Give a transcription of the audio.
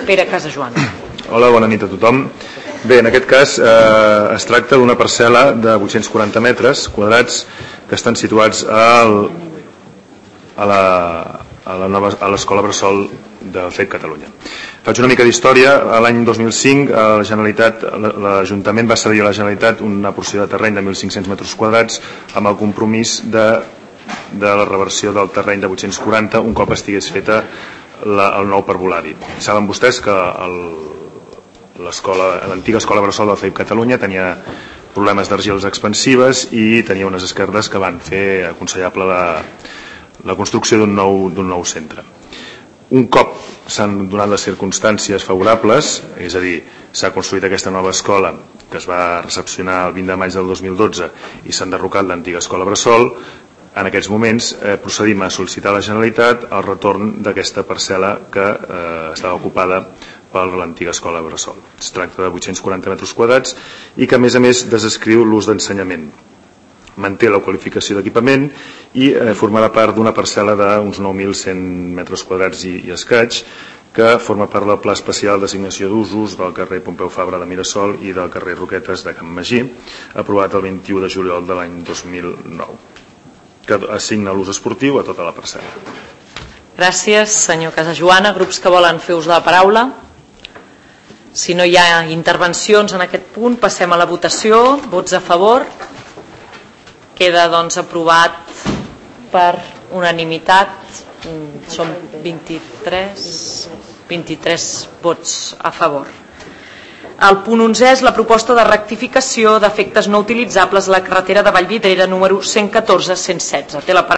Pere Casajoana. Hola, bona nit a tothom. Bé, en aquest cas es tracta d'una parcel·la de 840 metres quadrats que estan situats a l'escola bressol de FEP Catalunya. Faig una mica d'història. L'any 2005 l'Ajuntament va cedir a la Generalitat una porció de terreny de 1.500 metres quadrats amb el compromís de la reversió del terreny de 840 un cop estigués feta el nou parvulari. Saben vostès que l'antiga escola bressol del FEP Catalunya tenia problemes d'argiles expansives i tenia unes esquerdes que van fer aconsellable la construcció d'un nou centre. Un cop s'han donat les circumstàncies favorables, és a dir, s'ha construït aquesta nova escola que es va recepcionar el 20 de maig del 2012 i s'ha enderrocat l'antiga escola bressol, en aquests moments procedim a sol·licitar a la Generalitat el retorn d'aquesta parcel·la que estava ocupada per l'antiga escola bressol. Es tracta de 840 metres quadrats i que a més desescriu l'ús d'ensenyament. Manté la qualificació d'equipament i formarà part d'una parcel·la d'uns 9.100 metres quadrats i escaig que forma part del Pla Especial d'Assignació d'Usos del carrer Pompeu Fabra de Mirasol i del carrer Roquetes de Can Magí, aprovat el 21 de juliol de l'any 2009, que assigna l'ús esportiu a tota la parcel·la. Gràcies, senyor Casajoana. Grups que volen fer ús de la paraula? Si no hi ha intervencions en aquest punt, passem a la votació. Vots a favor? Queda doncs aprovat per unanimitat. Són 23 vots a favor. El punt 11 és la proposta de rectificació d'efectes no utilitzables a la carretera de Vallvidrera número 114-116. Té la paraula